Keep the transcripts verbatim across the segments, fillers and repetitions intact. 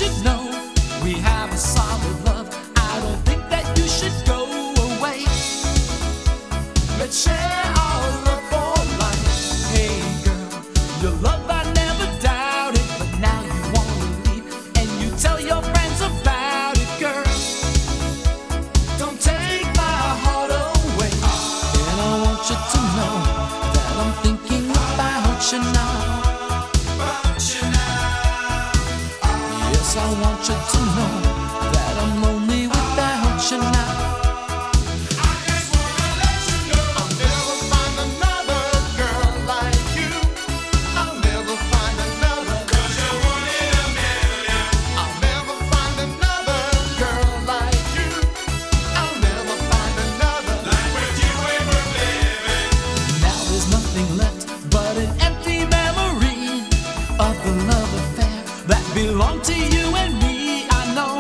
should know we have a solid love. I don't think that you should go away. Let's share our love for life. Hey girl, your love I never doubted, but now you wanna leave and you tell your friends about it, girl. Don't take my heart away. And I want you to know that I'm thinking about you now. Yes, I want you to know that I'm lonely without you now. I just wanna let you know I'll never find another girl like you. I'll never find another, 'cause you're one in a million. I'll never find another girl like you. I'll never find another like with you ever living. Now there's nothing left but an empty memory of the love affair that belonged to you and me. I know,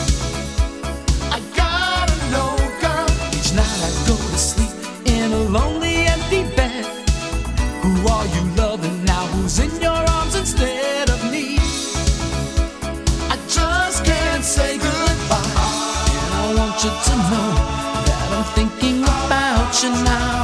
I gotta know, girl. each night I go to sleep in a lonely empty bed. Who are you loving now? Who's in your arms instead of me? I just can't say goodbye. And I want you to know that I'm thinking about you now.